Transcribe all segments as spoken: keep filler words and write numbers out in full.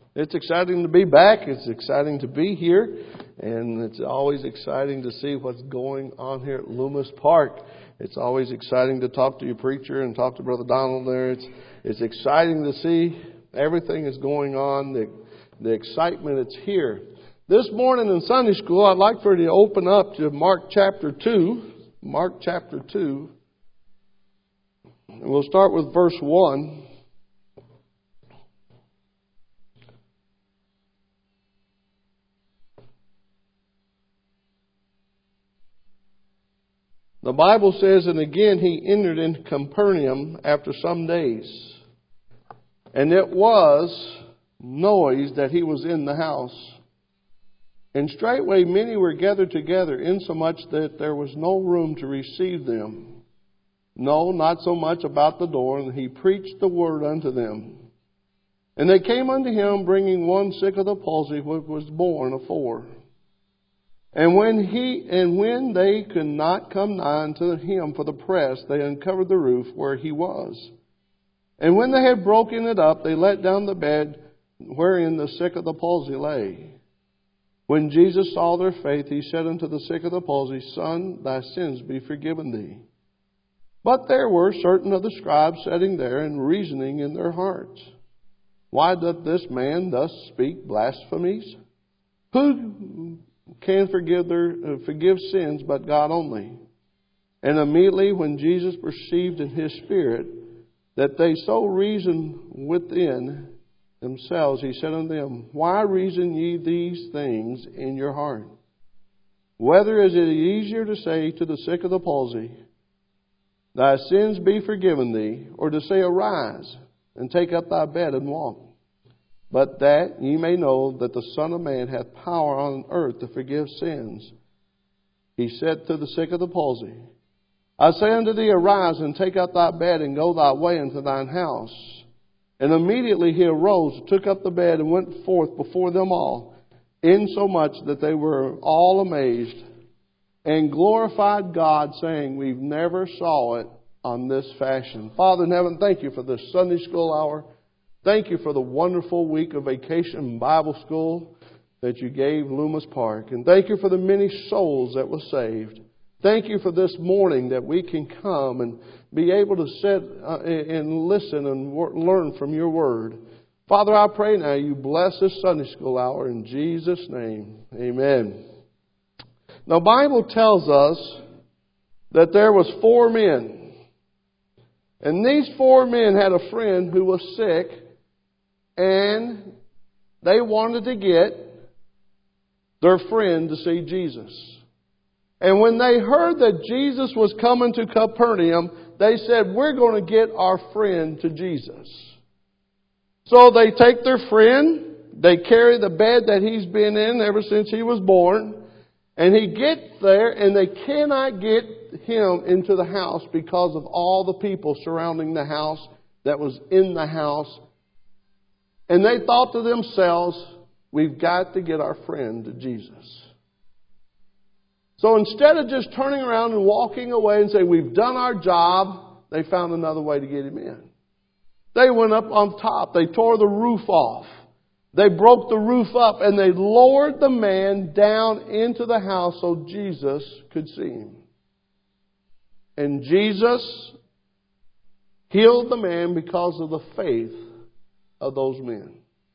It's exciting to be back. It's exciting to be here. And it's always exciting to see what's going on here at Loomis Park. It's always exciting to talk to your preacher and talk to Brother Donald there. It's it's exciting to see everything is going on. The, the excitement is here. This morning in Sunday school, I'd like for you to open up to Mark chapter two. Mark chapter two. And we'll start with verse one. The Bible says, and again he entered into Capernaum after some days. And it was noise that he was in the house. And straightway many were gathered together, insomuch that there was no room to receive them. No, not so much about the door, and he preached the word unto them. And they came unto him, bringing one sick of the palsy, which was born afore. And when he and when they could not come nigh unto him for the press, they uncovered the roof where he was. And when they had broken it up, they let down the bed wherein the sick of the palsy lay. When Jesus saw their faith, he said unto the sick of the palsy, Son, thy sins be forgiven thee. But there were certain of the scribes sitting there and reasoning in their hearts, Why doth this man thus speak blasphemies? Who can forgive their uh, forgive sins but God only? And immediately when Jesus perceived in his spirit that they so reasoned within themselves, he said unto them, Why reason ye these things in your heart? Whether is it easier to say to the sick of the palsy, Thy sins be forgiven thee, or to say, Arise, and take up thy bed and walk? But that ye may know that the Son of Man hath power on earth to forgive sins. He said to the sick of the palsy, I say unto thee, Arise, and take up thy bed, and go thy way into thine house. And immediately he arose, took up the bed, and went forth before them all, insomuch that they were all amazed, and glorified God, saying, We've never saw it on this fashion. Father in heaven, thank you for this Sunday school hour. Thank you for the wonderful week of vacation Bible school that you gave Loomis Park. And thank you for the many souls that were saved. Thank you for this morning that we can come and be able to sit and listen and learn from your word. Father, I pray now you bless this Sunday school hour in Jesus' name. Amen. The Bible tells us that there was four men. And these four men had a friend who was sick. And they wanted to get their friend to see Jesus. And when they heard that Jesus was coming to Capernaum, they said, We're going to get our friend to Jesus. So they take their friend, they carry the bed that he's been in ever since he was born, and he gets there and they cannot get him into the house because of all the people surrounding the house that was in the house. And they thought to themselves, we've got to get our friend to Jesus. So instead of just turning around and walking away and saying, we've done our job, they found another way to get him in. They went up on top. They tore the roof off. They broke the roof up and they lowered the man down into the house so Jesus could see him. And Jesus healed the man because of the faith of those men.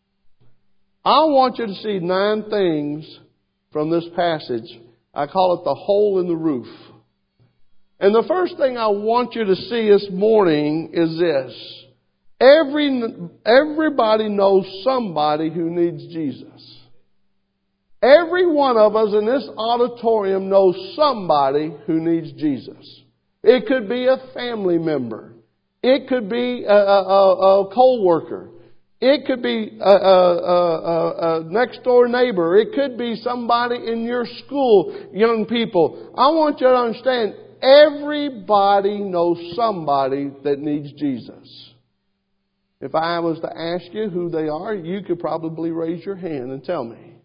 I want you to see nine things from this passage. I call it the hole in the roof. And the first thing I want you to see this morning is this. Every, everybody knows somebody who needs Jesus. Every one of us in this auditorium knows somebody who needs Jesus. It could be a family member. It could be a, a, a, a co-worker. It could be a, a, a, a next door neighbor. It could be somebody in your school, young people. I want you to understand, everybody knows somebody that needs Jesus. If I was to ask you who they are, you could probably raise your hand and tell me.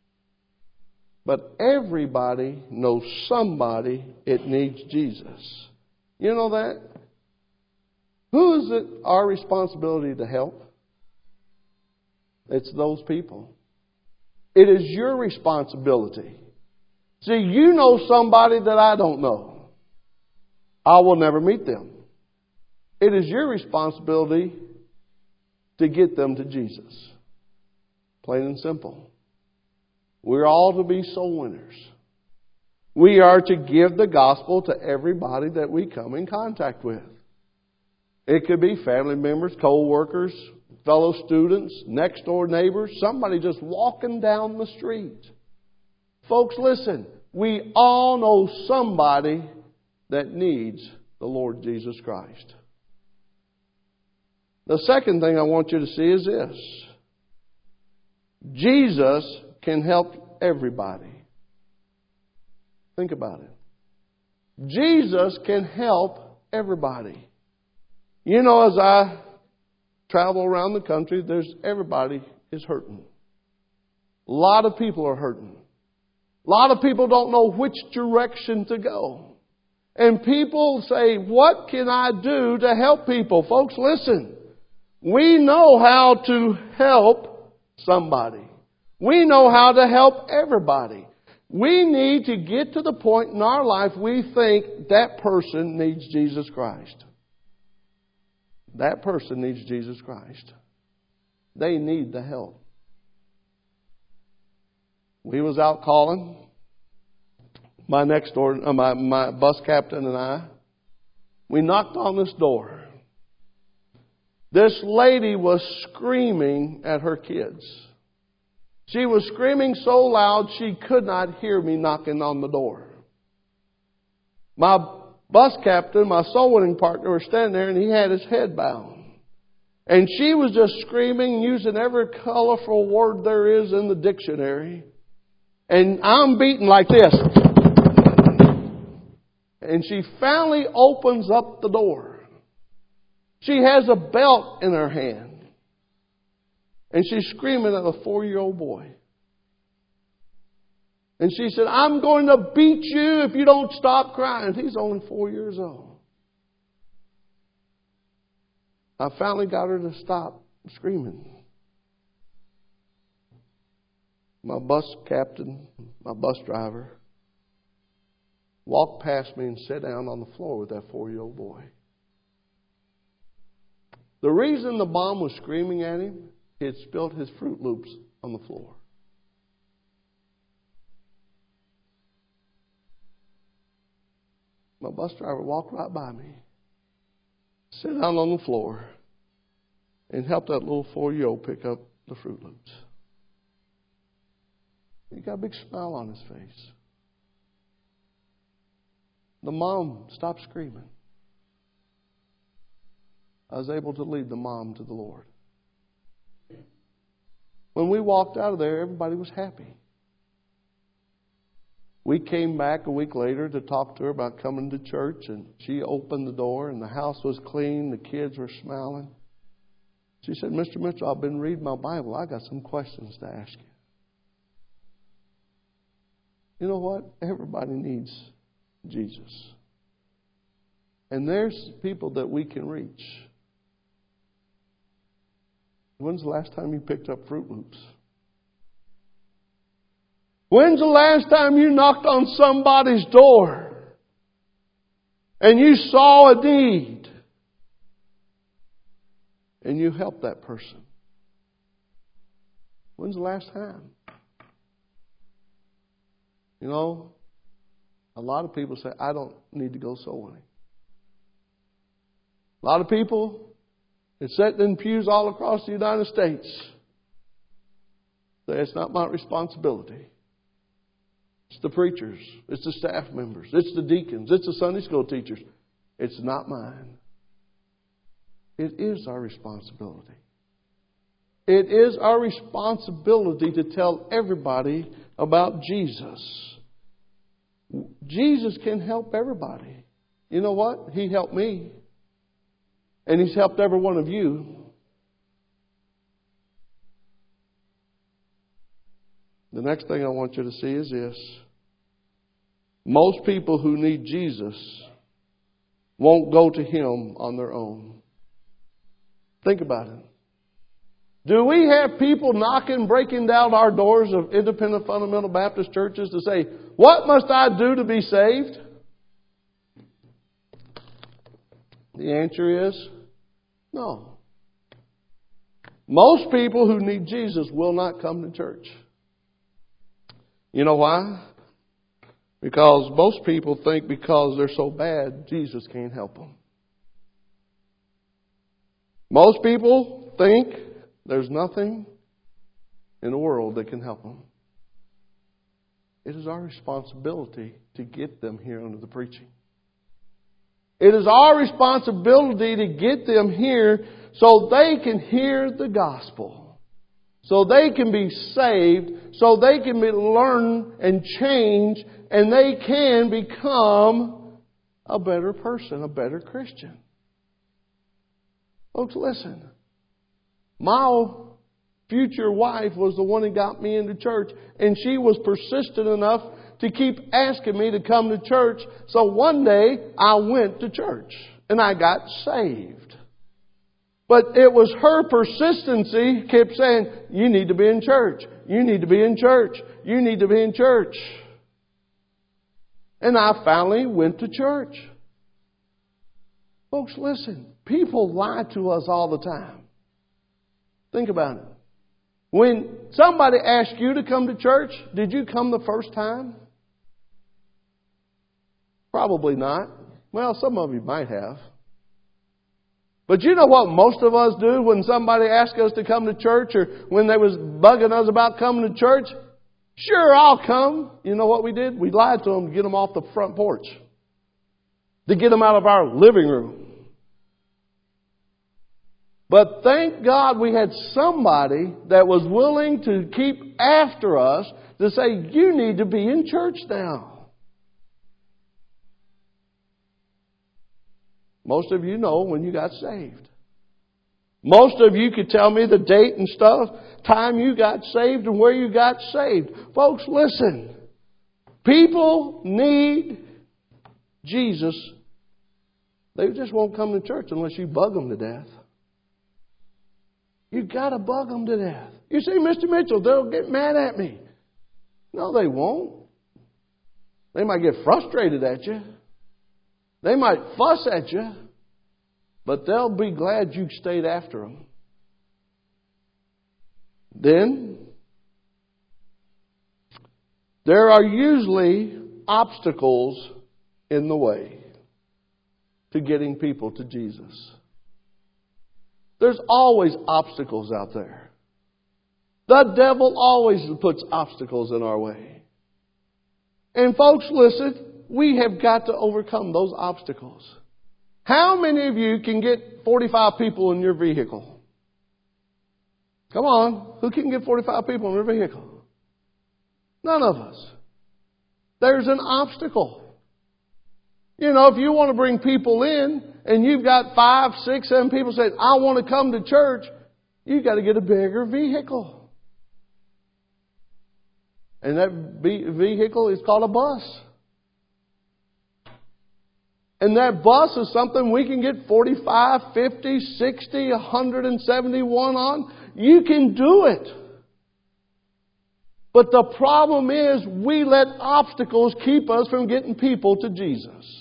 But everybody knows somebody that needs Jesus. You know that? Who is it our responsibility to help? It's those people. It is your responsibility. See, you know somebody that I don't know. I will never meet them. It is your responsibility to get them to Jesus. Plain and simple. We're all to be soul winners. We are to give the gospel to everybody that we come in contact with. It could be family members, co-workers, fellow students, next door neighbors, somebody just walking down the street. Folks, listen, we all know somebody that needs the Lord Jesus Christ. The second thing I want you to see is this. Jesus can help everybody. Think about it. Jesus can help everybody. You know, as I travel around the country, there's everybody is hurting. A lot of people are hurting. A lot of people don't know which direction to go. And people say, what can I do to help people? Folks, listen. We know how to help somebody. We know how to help everybody. We need to get to the point in our life we think that person needs Jesus Christ. That person needs Jesus Christ. They need the help. We was out calling. My next door, uh, my, my bus captain and I, we knocked on this door. This lady was screaming at her kids. She was screaming so loud she could not hear me knocking on the door. My bus captain, my soul winning partner, was standing there and he had his head bowed. And she was just screaming, using every colorful word there is in the dictionary. And I'm beating like this. And she finally opens up the door. She has a belt in her hand. And she's screaming at a four-year-old boy. And she said, I'm going to beat you if you don't stop crying. He's only four years old. I finally got her to stop screaming. My bus captain, my bus driver, walked past me and sat down on the floor with that four-year-old boy. The reason the mom was screaming at him, he had spilled his Fruit Loops on the floor. My bus driver walked right by me, sat down on the floor, and helped that little four-year-old pick up the Fruit Loops. He got a big smile on his face. The mom stopped screaming. I was able to lead the mom to the Lord. When we walked out of there, everybody was happy. We came back a week later to talk to her about coming to church, and she opened the door, and the house was clean. The kids were smiling. She said, Mister Mitchell, I've been reading my Bible. I got some questions to ask you. You know what? Everybody needs Jesus. And there's people that we can reach. When's the last time you picked up Fruit Loops? When's the last time you knocked on somebody's door and you saw a need and you helped that person? When's the last time? You know, a lot of people say, I don't need to go soul winning. A lot of people is sitting in pews all across the United States say, it's not my responsibility. It's the preachers. It's the staff members. It's the deacons. It's the Sunday school teachers. It's not mine. It is our responsibility. It is our responsibility to tell everybody about Jesus. Jesus can help everybody. You know what? He helped me. And He's helped every one of you. The next thing I want you to see is this. Most people who need Jesus won't go to Him on their own. Think about it. Do we have people knocking, breaking down our doors of independent fundamental Baptist churches to say, what must I do to be saved? The answer is no. Most people who need Jesus will not come to church. You know why? Because most people think because they're so bad, Jesus can't help them. Most people think there's nothing in the world that can help them. It is our responsibility to get them here under the preaching. It is our responsibility to get them here so they can hear the gospel. So they can be saved. So they can be learn and change. And they can become a better person, a better Christian. Folks, listen. My future wife was the one that got me into church. And she was persistent enough to keep asking me to come to church. So one day I went to church. And I got saved. But it was her persistency kept saying, you need to be in church. You need to be in church. You need to be in church. And I finally went to church. Folks, listen. People lie to us all the time. Think about it. When somebody asked you to come to church, did you come the first time? Probably not. Well, some of you might have. But you know what most of us do when somebody asks us to come to church or when they was bugging us about coming to church? Sure, I'll come. You know what we did? We lied to them to get them off the front porch. To get them out of our living room. But thank God we had somebody that was willing to keep after us to say, you need to be in church now. Most of you know when you got saved. Most of you could tell me the date and stuff, time you got saved and where you got saved. Folks, listen. People need Jesus. They just won't come to church unless you bug them to death. You've got to bug them to death. You see, Mister Mitchell, they'll get mad at me. No, they won't. They might get frustrated at you. They might fuss at you. But they'll be glad you stayed after them. Then, there are usually obstacles in the way to getting people to Jesus. There's always obstacles out there. The devil always puts obstacles in our way. And folks, listen, we have got to overcome those obstacles. How many of you can get forty-five people in your vehicle? Come on. Who can get forty-five people in their vehicle? None of us. There's an obstacle. You know, if you want to bring people in and you've got five, six, seven people saying, I want to come to church, you've got to get a bigger vehicle. And that vehicle is called a bus. And that bus is something we can get forty-five, fifty, sixty, one hundred seventy-one on. You can do it. But the problem is we let obstacles keep us from getting people to Jesus.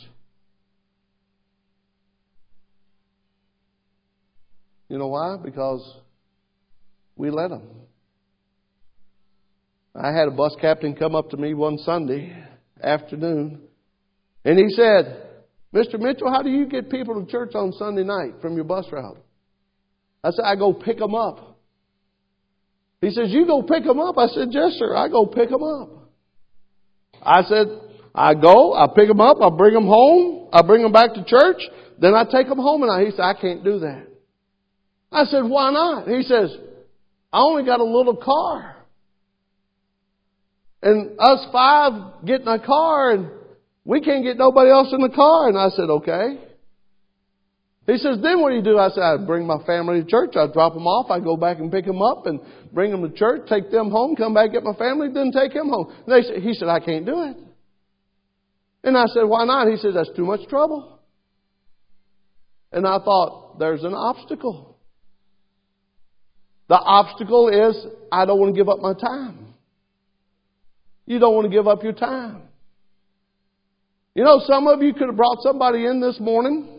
You know why? Because we let them. I had a bus captain come up to me one Sunday afternoon, and he said, Mister Mitchell, how do you get people to church on Sunday night from your bus route? I said, I go pick them up. He says, you go pick them up? I said, yes, sir, I go pick them up. I said, I go, I pick them up, I bring them home, I bring them back to church, then I take them home. And I, he said, I can't do that. I said, why not? He says, I only got a little car. And us five get in a car and we can't get nobody else in the car. And I said, okay. He says, then what do you do? I said, I bring my family to church. I drop them off. I go back and pick them up and bring them to church, take them home, come back, get my family, then take him home. And they said, he said, I can't do it. And I said, why not? He said, that's too much trouble. And I thought, there's an obstacle. The obstacle is, I don't want to give up my time. You don't want to give up your time. You know, some of you could have brought somebody in this morning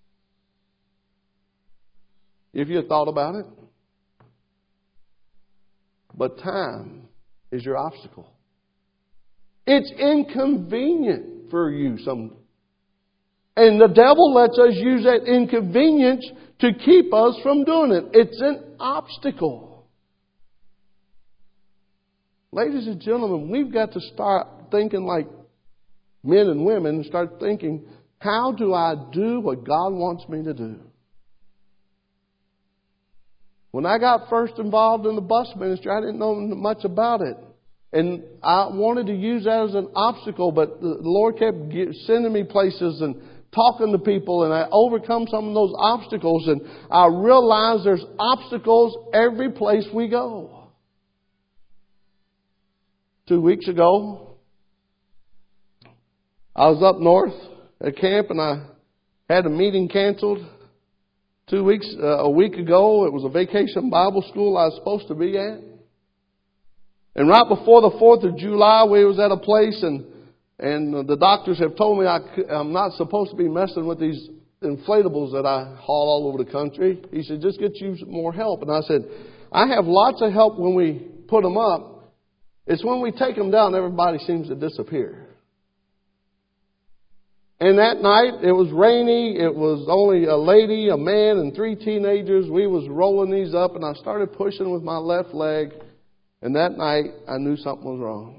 if you had thought about it. But time is your obstacle. It's inconvenient for you some. And the devil lets us use that inconvenience to keep us from doing it. It's an obstacle. Ladies and gentlemen, we've got to start thinking like men and women and start thinking, how do I do what God wants me to do? When I got first involved in the bus ministry, I didn't know much about it. And I wanted to use that as an obstacle, but the Lord kept sending me places and talking to people, and I overcome some of those obstacles, and I realized there's obstacles every place we go. Two weeks ago, I was up north at camp, and I had a meeting canceled. Two weeks, uh, a week ago, it was a vacation Bible school I was supposed to be at. And right before the fourth of July, we was at a place, and and the doctors have told me I, I'm not supposed to be messing with these inflatables that I haul all over the country. He said, just get you some more help. And I said, I have lots of help when we put them up. It's when we take them down, everybody seems to disappear. And that night, it was rainy. It was only a lady, a man, and three teenagers. We was rolling these up, and I started pushing with my left leg. And that night, I knew something was wrong.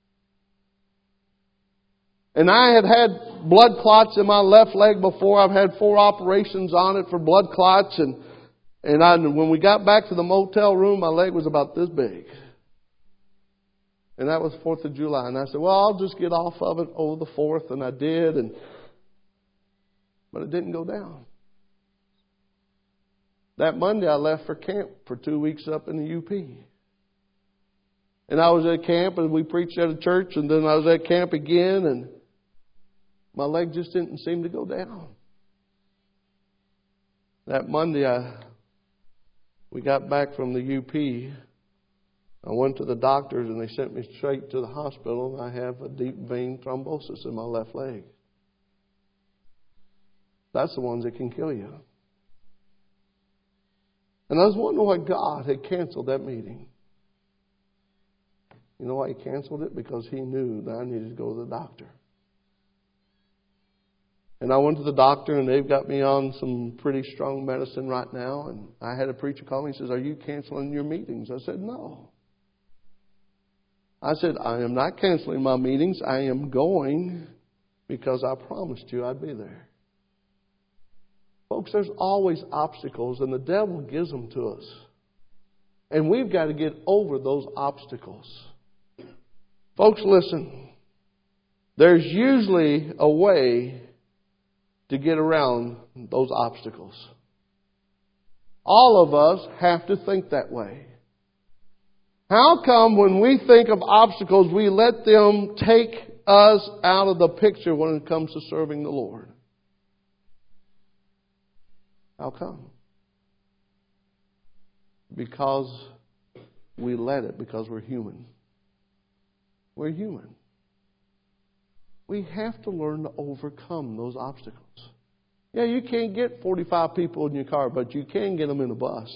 And I had had blood clots in my left leg before. I've had four operations on it for blood clots. And, and I, when we got back to the motel room, my leg was about this big. And that was fourth of July. And I said, well, I'll just get off of it over the fourth. And I did. And But it didn't go down. That Monday, I left for camp for two weeks up in the U P. And I was at camp, and we preached at a church, and then I was at camp again, and my leg just didn't seem to go down. That Monday, I, we got back from the U P. I went to the doctors, and they sent me straight to the hospital, and I have a deep vein thrombosis in my left leg. That's the ones that can kill you. And I was wondering why God had canceled that meeting. You know why He canceled it? Because He knew that I needed to go to the doctor. And I went to the doctor, and they've got me on some pretty strong medicine right now. And I had a preacher call me and says, are you canceling your meetings? I said, no. I said, I am not canceling my meetings. I am going because I promised you I'd be there. Folks, there's always obstacles, and the devil gives them to us. And we've got to get over those obstacles. Folks, listen. There's usually a way to get around those obstacles. All of us have to think that way. How come when we think of obstacles, we let them take us out of the picture when it comes to serving the Lord? How come? Because we let it, because we're human. We're human. We have to learn to overcome those obstacles. Yeah, you can't get forty-five people in your car, but you can get them in a bus.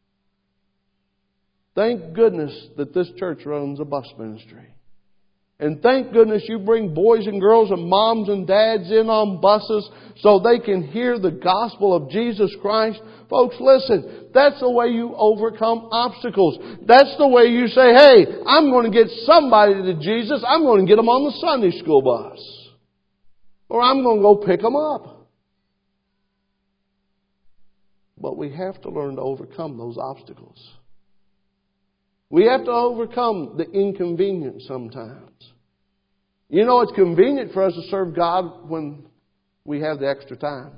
Thank goodness that this church runs a bus ministry. And thank goodness you bring boys and girls and moms and dads in on buses so they can hear the gospel of Jesus Christ. Folks, listen, that's the way you overcome obstacles. That's the way you say, hey, I'm going to get somebody to Jesus. I'm going to get them on the Sunday school bus. Or I'm going to go pick them up. But we have to learn to overcome those obstacles. We have to overcome the inconvenience sometimes. You know, it's convenient for us to serve God when we have the extra time.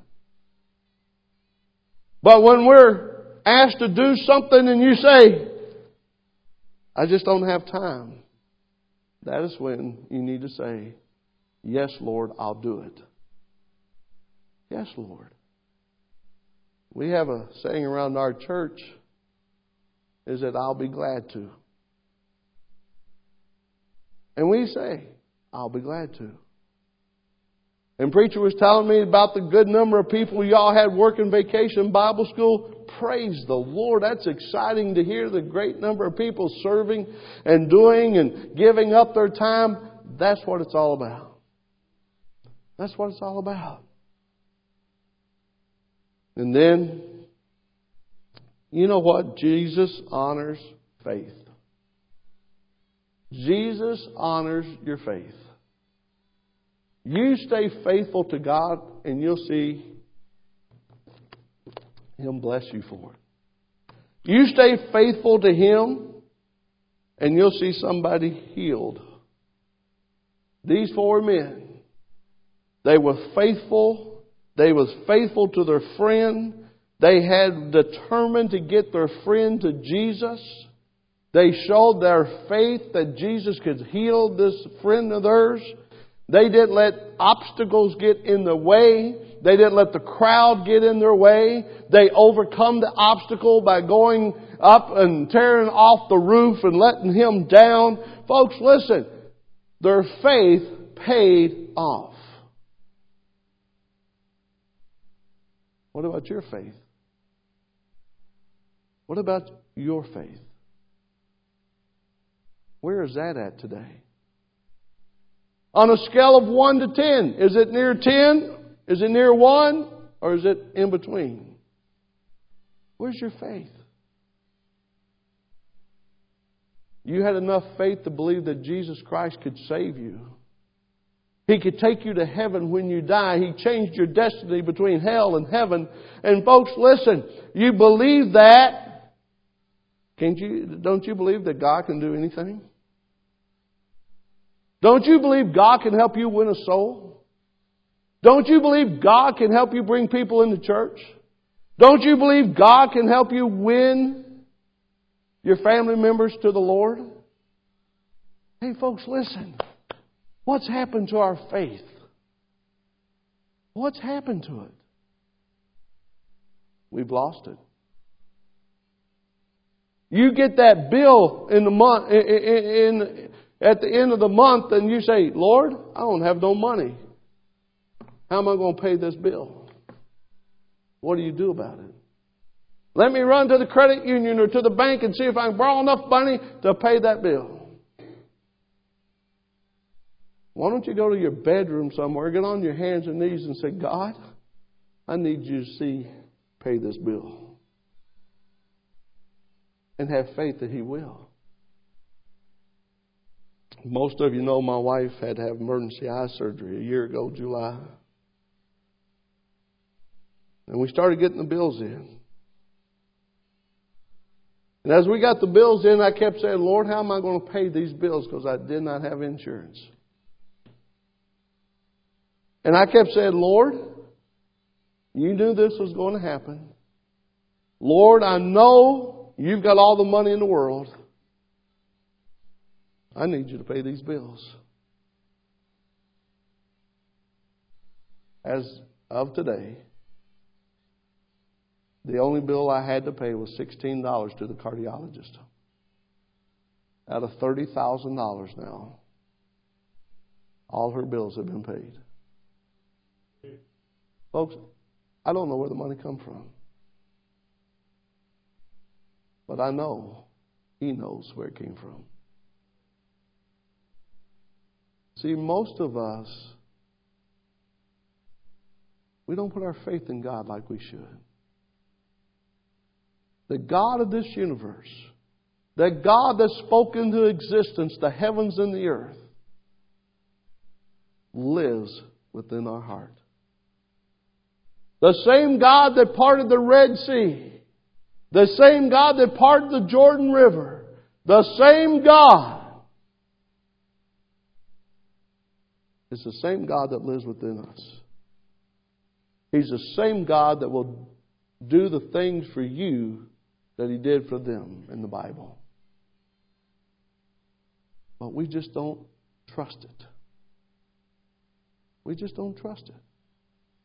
But when we're asked to do something and you say, I just don't have time, that is when you need to say, yes, Lord, I'll do it. Yes, Lord. We have a saying around our church, is that I'll be glad to. And we say, I'll be glad to. And preacher was telling me about the good number of people y'all had working vacation Bible school. Praise the Lord. That's exciting to hear the great number of people serving and doing and giving up their time. That's what it's all about. That's what it's all about. And then, you know what? Jesus honors faith. Jesus honors your faith. You stay faithful to God and you'll see Him bless you for it. You stay faithful to Him and you'll see somebody healed. These four men, they were faithful. They was faithful to their friend. They had determined to get their friend to Jesus. They showed their faith that Jesus could heal this friend of theirs. They didn't let obstacles get in the way. They didn't let the crowd get in their way. They overcome the obstacle by going up and tearing off the roof and letting him down. Folks, listen. Their faith paid off. What about your faith? What about your faith? Where is that at today? On a scale of one to ten, is it near ten? Is it near one? Or is it in between? Where's your faith? You had enough faith to believe that Jesus Christ could save you. He could take you to heaven when you die. He changed your destiny between hell and heaven. And folks, listen, you believe that. Can't you, don't you believe that God can do anything? Don't you believe God can help you win a soul? Don't you believe God can help you bring people into church? Don't you believe God can help you win your family members to the Lord? Hey folks, listen. What's happened to our faith? What's happened to it? We've lost it. You get that bill in the month, in, in, at the end of the month, and you say, Lord, I don't have no money. How am I going to pay this bill? What do you do about it? Let me run to the credit union or to the bank and see if I can borrow enough money to pay that bill. Why don't you go to your bedroom somewhere, get on your hands and knees and say, God, I need you to see, pay this bill. And have faith that He will. Most of you know my wife had to have emergency eye surgery a year ago, July. And we started getting the bills in. And as we got the bills in, I kept saying, Lord, how am I going to pay these bills? Because I did not have insurance. And I kept saying, Lord, you knew this was going to happen. Lord, I know you've got all the money in the world. I need you to pay these bills. As of today, the only bill I had to pay was sixteen dollars to the cardiologist. Out of thirty thousand dollars now, all her bills have been paid. Folks, I don't know where the money comes from. But I know He knows where it came from. See, most of us, we don't put our faith in God like we should. The God of this universe, the God that spoke into existence the heavens and the earth, lives within our heart. The same God that parted the Red Sea, the same God that parted the Jordan River, the same God is the same God that lives within us. He's the same God that will do the things for you that He did for them in the Bible. But we just don't trust it. We just don't trust it.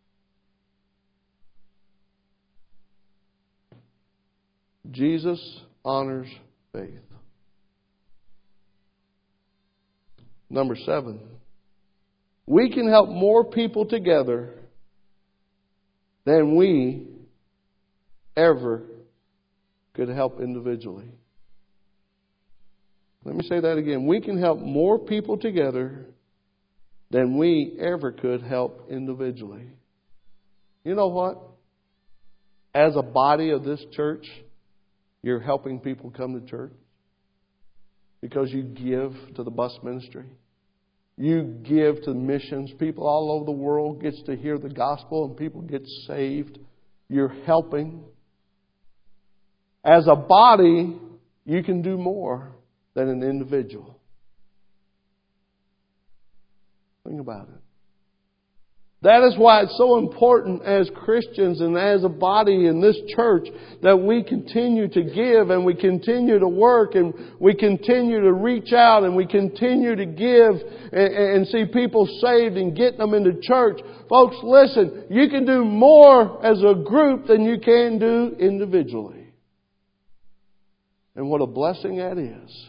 Jesus honors faith. Number seven, we can help more people together than we ever could help individually. Let me say that again. We can help more people together than we ever could help individually. You know what? As a body of this church, you're helping people come to church because you give to the bus ministry. You give to missions. People all over the world gets to hear the gospel and people get saved. You're helping. As a body, you can do more than an individual. Think about it. That is why it's so important as Christians and as a body in this church that we continue to give and we continue to work and we continue to reach out and we continue to give and, and see people saved and get them into church. Folks, listen, you can do more as a group than you can do individually. And what a blessing that is.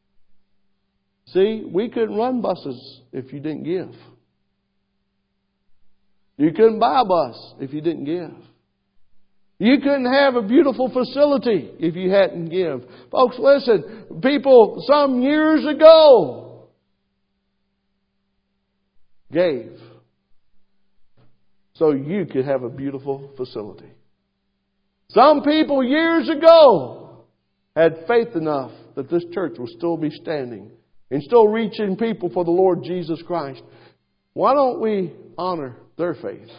See, we couldn't run buses if you didn't give. You couldn't buy a bus if you didn't give. You couldn't have a beautiful facility if you hadn't give. Folks, listen, people some years ago gave so you could have a beautiful facility. Some people years ago had faith enough that this church will still be standing and still reaching people for the Lord Jesus Christ. Why don't we honor their faith?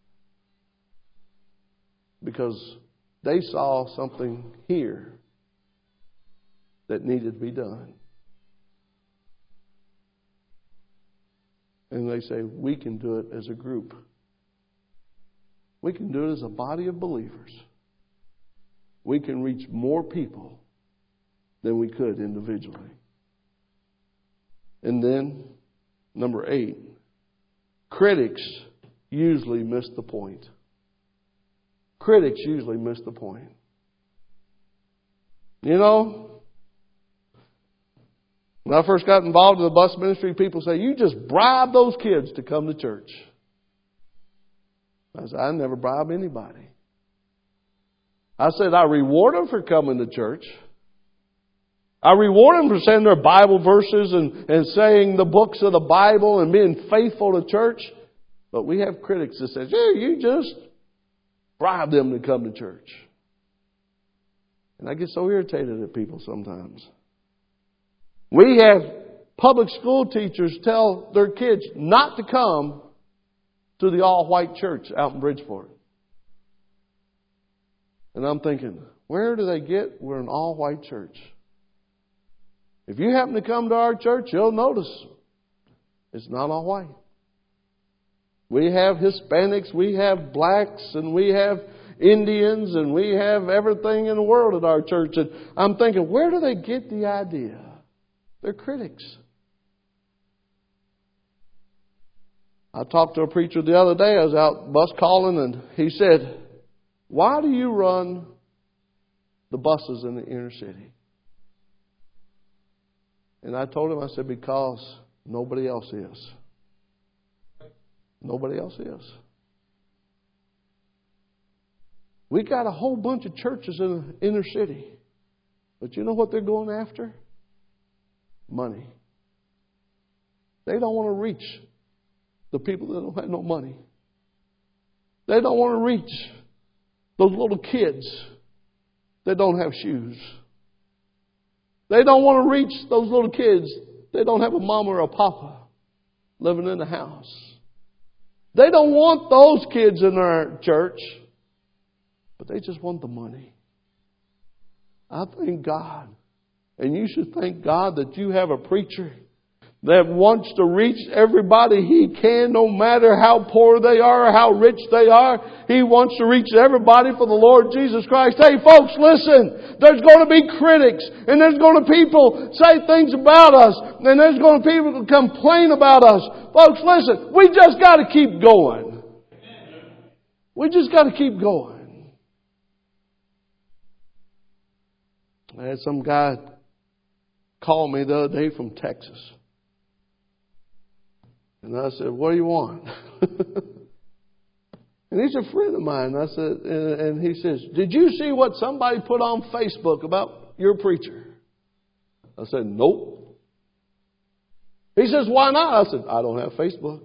Because they saw something here that needed to be done. And they say, we can do it as a group. We can do it as a body of believers. We can reach more people than we could individually. And then, number eight, critics usually miss the point. Critics usually miss the point. You know, when I first got involved in the bus ministry, people say, you just bribe those kids to come to church. I said, I never bribe anybody. I said, I reward them for coming to church. I reward them for saying their Bible verses and, and saying the books of the Bible and being faithful to church. But we have critics that say, yeah, you just bribe them to come to church. And I get so irritated at people sometimes. We have public school teachers tell their kids not to come to the all-white church out in Bridgeport. And I'm thinking, where do they get we're an all-white church? If you happen to come to our church, you'll notice it's not all white. We have Hispanics, we have blacks, and we have Indians, and we have everything in the world at our church. And I'm thinking, where do they get the idea? They're critics. I talked to a preacher the other day. I was out bus calling, and he said, why do you run the buses in the inner city? And I told him, I said, because nobody else is. Nobody else is. We got a whole bunch of churches in the inner city. But you know what they're going after? Money. They don't want to reach the people that don't have no money. They don't want to reach those little kids that don't have shoes. They don't want to reach those little kids that don't have a mama or a papa living in the house. They don't want those kids in our church, but they just want the money. I thank God, and you should thank God that you have a preacher that wants to reach everybody he can, no matter how poor they are or how rich they are. He wants to reach everybody for the Lord Jesus Christ. Hey folks, listen, there's going to be critics, and there's going to be people say things about us, and there's going to be people complain about us. Folks, listen, we just got to keep going. We just got to keep going. I had some guy call me the other day from Texas. And I said, what do you want? And he's a friend of mine. I said, and he says, did you see what somebody put on Facebook about your preacher? I said, nope. He says, why not? I said, I don't have Facebook.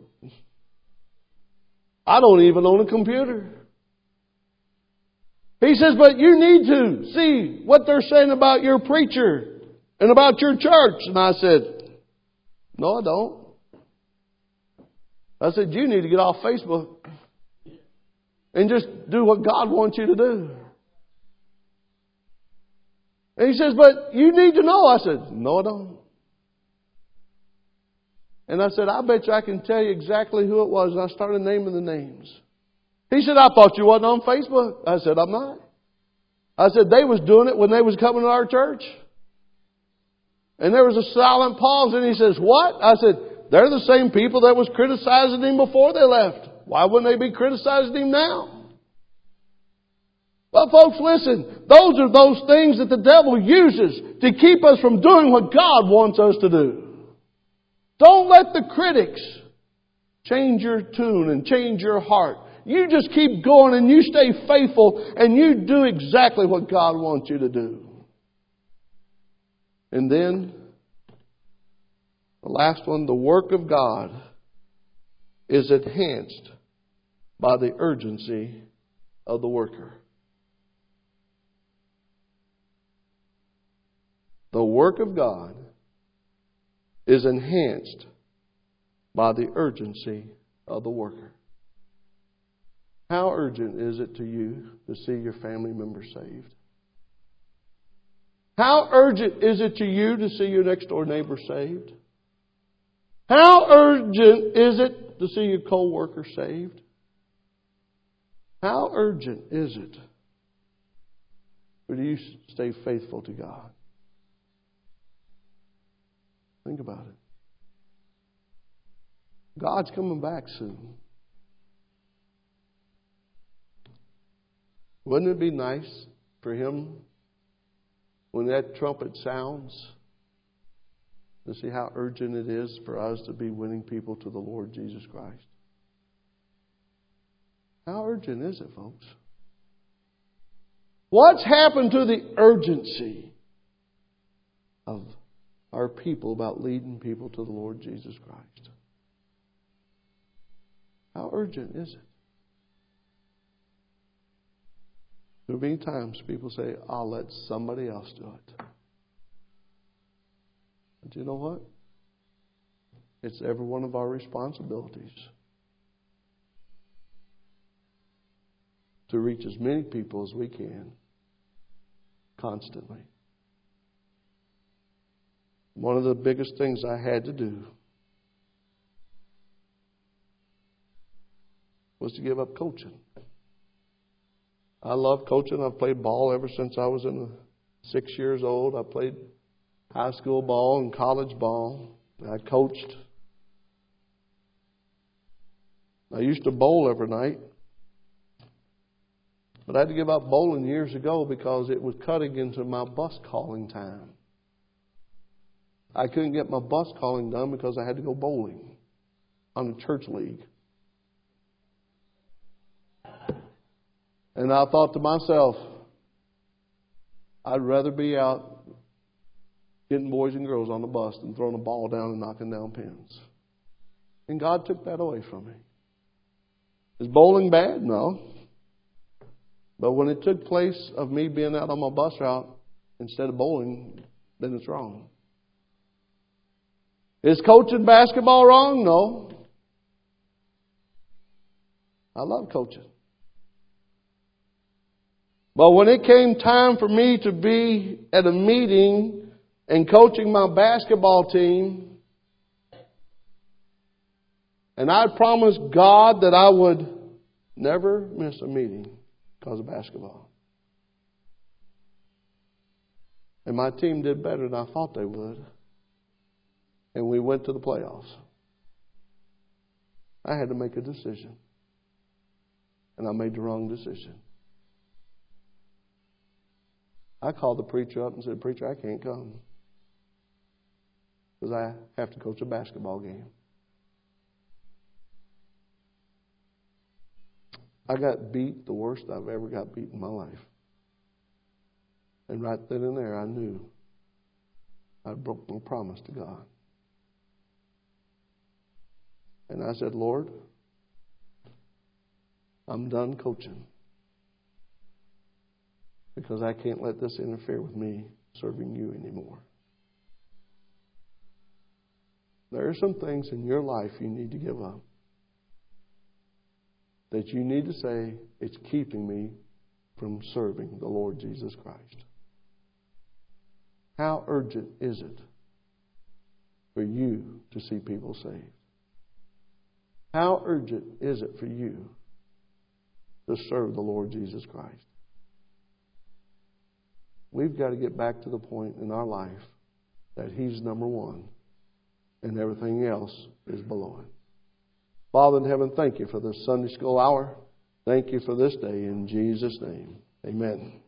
I don't even own a computer. He says, but you need to see what they're saying about your preacher and about your church. And I said, no, I don't. I said, you need to get off Facebook and just do what God wants you to do. And he says, but you need to know. I said, no, I don't. And I said, I bet you I can tell you exactly who it was. And I started naming the names. He said, I thought you wasn't on Facebook. I said, I'm not. I said, they was doing it when they was coming to our church. And there was a silent pause. And he says, what? I said, they're the same people that was criticizing him before they left. Why wouldn't they be criticizing him now? But folks, listen, those are those things that the devil uses to keep us from doing what God wants us to do. Don't let the critics change your tune and change your heart. You just keep going and you stay faithful and you do exactly what God wants you to do. And then, the last one, the work of God is enhanced by the urgency of the worker. The work of God is enhanced by the urgency of the worker. How urgent is it to you to see your family member saved? How urgent is it to you to see your next door neighbor saved? How urgent is it to see your co-worker saved? How urgent is it? Or do you stay faithful to God? Think about it. God's coming back soon. Wouldn't it be nice for Him, when that trumpet sounds, to see how urgent it is for us to be winning people to the Lord Jesus Christ? How urgent is it, folks? What's happened to the urgency of our people about leading people to the Lord Jesus Christ? How urgent is it? There are many times people say, I'll let somebody else do it. But you know what? It's every one of our responsibilities to reach as many people as we can constantly. One of the biggest things I had to do was to give up coaching. I love coaching. I've played ball ever since I was in the six years old. I played high school ball and college ball. I coached. I used to bowl every night. But I had to give up bowling years ago because it was cutting into my bus calling time. I couldn't get my bus calling done because I had to go bowling on a church league. And I thought to myself, I'd rather be out getting boys and girls on the bus than throwing a ball down and knocking down pins. And God took that away from me. Is bowling bad? No. But when it took place of me being out on my bus route instead of bowling, then it's wrong. Is coaching basketball wrong? No. I love coaching. But when it came time for me to be at a meeting and coaching my basketball team, and I promised God that I would never miss a meeting because of basketball. And my team did better than I thought they would. And we went to the playoffs. I had to make a decision. And I made the wrong decision. I called the preacher up and said, "Preacher, I can't come because I have to coach a basketball game." I got beat the worst I've ever got beat in my life. And right then and there, I knew I broke my promise to God. And I said, "Lord, I'm done coaching because I can't let this interfere with me serving you anymore." There are some things in your life you need to give up. That you need to say, it's keeping me from serving the Lord Jesus Christ. How urgent is it for you to see people saved? How urgent is it for you to serve the Lord Jesus Christ? We've got to get back to the point in our life that He's number one and everything else is below Him. Father in heaven, thank you for this Sunday school hour. Thank you for this day in Jesus' name. Amen.